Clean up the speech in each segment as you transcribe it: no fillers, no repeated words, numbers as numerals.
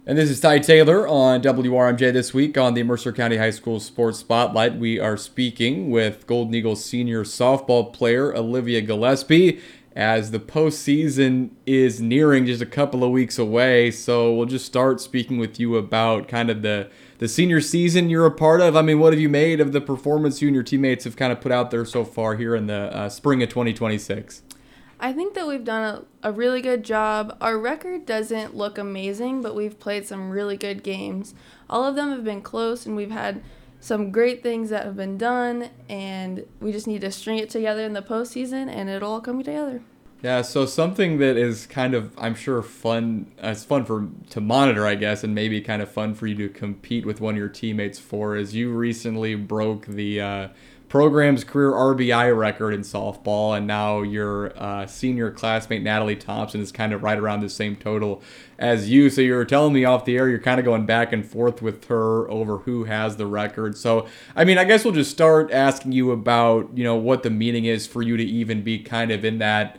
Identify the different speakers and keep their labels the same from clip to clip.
Speaker 1: And this is Ty Taylor on WRMJ this week on the Mercer County High School Sports Spotlight. We are speaking with Golden Eagles senior softball player Olivia Gillespie as the postseason is nearing just a couple of weeks away. So we'll just start speaking with you about kind of the senior season you're a part of. I mean, what have you made of the performance you and your teammates have kind of put out there so far here in the spring of 2026?
Speaker 2: I think that we've done a really good job. Our record doesn't look amazing, but we've played some really good games. All of them have been close, and we've had some great things that have been done, and we just need to string it together in the postseason, and it'll all come together.
Speaker 1: Yeah, so something that is kind of, I'm sure, fun. It's fun to monitor, I guess, and maybe kind of fun for you to compete with one of your teammates for is you recently broke the program's career RBI record in softball, and now your senior classmate Natalie Thompson is kind of right around the same total as you. So you're telling me off the air you're kind of going back and forth with her over who has the record. So I mean, I guess we'll just start asking you about what the meaning is for you to even be kind of in that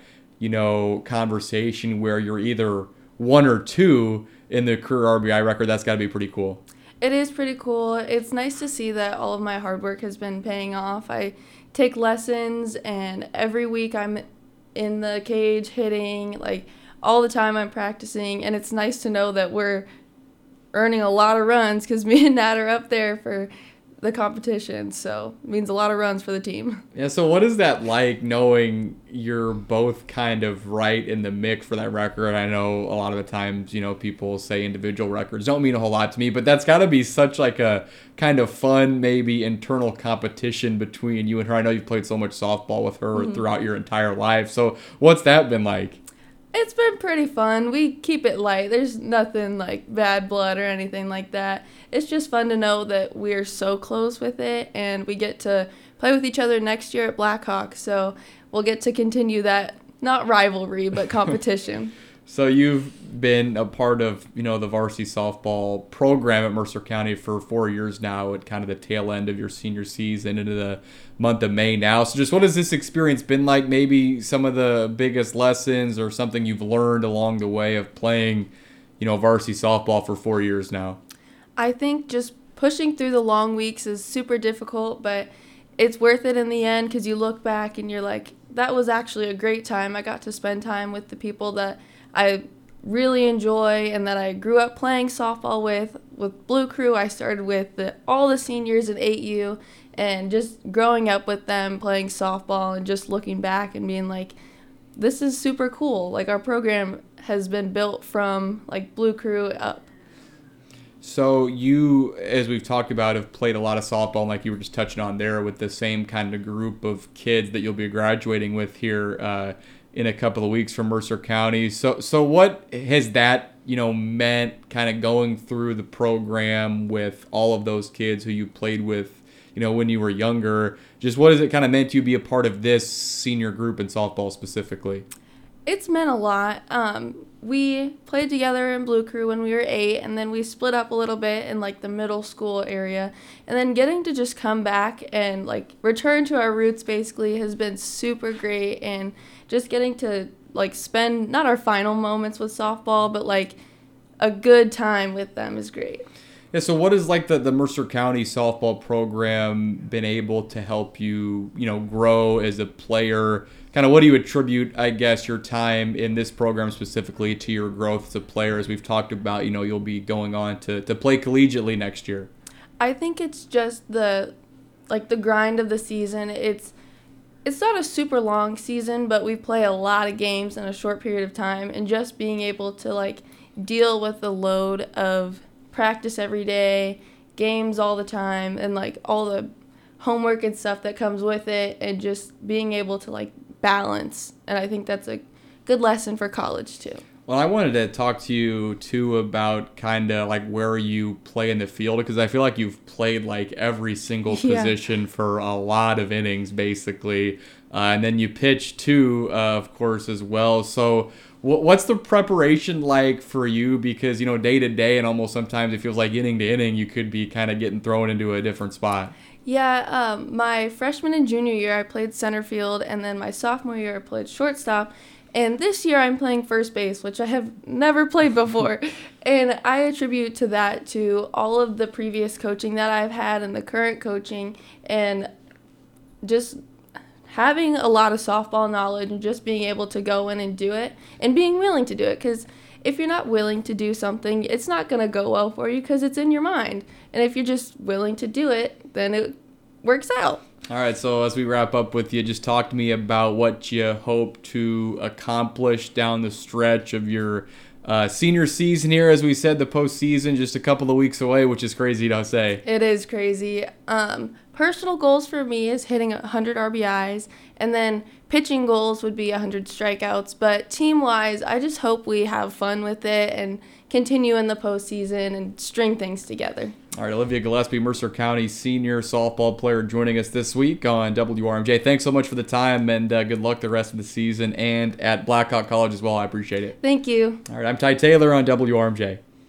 Speaker 1: conversation where you're either one or two in the career RBI record. That's got to be pretty cool.
Speaker 2: It is pretty cool. It's nice to see that all of my hard work has been paying off. I take lessons, and every week I'm in the cage hitting, like all the time I'm practicing, and it's nice to know that we're earning a lot of runs because me and Nat are up there for the competition, so it means a lot of runs for the team.
Speaker 1: Yeah, so what is that like knowing you're both kind of right in the mix for that record? I know a lot of the times, people say individual records don't mean a whole lot to me, but that's got to be such like a kind of fun, maybe internal competition between you and her. I know you've played so much softball with her throughout your entire life. So what's that been like?
Speaker 2: It's been pretty fun. We keep it light. There's nothing like bad blood or anything like that. It's just fun to know that we're so close with it, and we get to play with each other next year at Blackhawk. So we'll get to continue that, not rivalry, but competition.
Speaker 1: So you've been a part of, the varsity softball program at Mercer County for 4 years now at kind of the tail end of your senior season into the month of May now. So just what has this experience been like? Maybe some of the biggest lessons or something you've learned along the way of playing, varsity softball for 4 years now?
Speaker 2: I think just pushing through the long weeks is super difficult, but it's worth it in the end because you look back and you're like, that was actually a great time. I got to spend time with the people that I really enjoy and that I grew up playing softball with. With Blue Crew, I started with all the seniors in 8U, and just growing up with them playing softball and just looking back and being like, this is super cool. Like, our program has been built from like Blue Crew up.
Speaker 1: So you, as we've talked about, have played a lot of softball, and like you were just touching on there, with the same kind of group of kids that you'll be graduating with here in a couple of weeks from Mercer County. So what has that, meant kind of going through the program with all of those kids who you played with, when you were younger? Just what has it kind of meant to you be a part of this senior group in softball specifically?
Speaker 2: It's meant a lot. We played together in Blue Crew when we were 8, and then we split up a little bit in like the middle school area. And then getting to just come back and like return to our roots basically has been super great. And just getting to like spend not our final moments with softball, but like a good time with them is great.
Speaker 1: Yeah, so what has like the Mercer County softball program been able to help you, grow as a player? Kind of what do you attribute, I guess, your time in this program specifically to your growth as a player? As we've talked about, you'll be going on to play collegiately next year.
Speaker 2: I think it's just the grind of the season. It's not a super long season, but we play a lot of games in a short period of time, and just being able to like deal with the load of practice every day, games all the time, and like all the homework and stuff that comes with it, and just being able to like balance. And I think that's a good lesson for college too.
Speaker 1: Well, I wanted to talk to you too about kind of like where you play in the field, because I feel like you've played like every single position for a lot of innings basically, and then you pitch too, of course, as well. So what's the preparation like for you? Because day to day, and almost sometimes it feels like inning to inning, you could be kind of getting thrown into a different spot.
Speaker 2: Yeah, my freshman and junior year I played center field, and then my sophomore year I played shortstop. And this year I'm playing first base, which I have never played before. And I attribute to that to all of the previous coaching that I've had and the current coaching, and just having a lot of softball knowledge and just being able to go in and do it and being willing to do it. Because if you're not willing to do something, it's not going to go well for you because it's in your mind. And if you're just willing to do it, then it works out.
Speaker 1: All right, so as we wrap up with you, just talk to me about what you hope to accomplish down the stretch of your senior season here. As we said, the postseason just a couple of weeks away, which is crazy to say.
Speaker 2: It is crazy. Personal goals for me is hitting 100 RBIs, and then pitching goals would be 100 strikeouts. But team-wise, I just hope we have fun with it and continue in the postseason and string things together.
Speaker 1: All right, Olivia Gillespie, Mercer County senior softball player, joining us this week on WRMJ. Thanks so much for the time, and good luck the rest of the season and at Blackhawk College as well. I appreciate it.
Speaker 2: Thank you.
Speaker 1: All right, I'm Ty Taylor on WRMJ.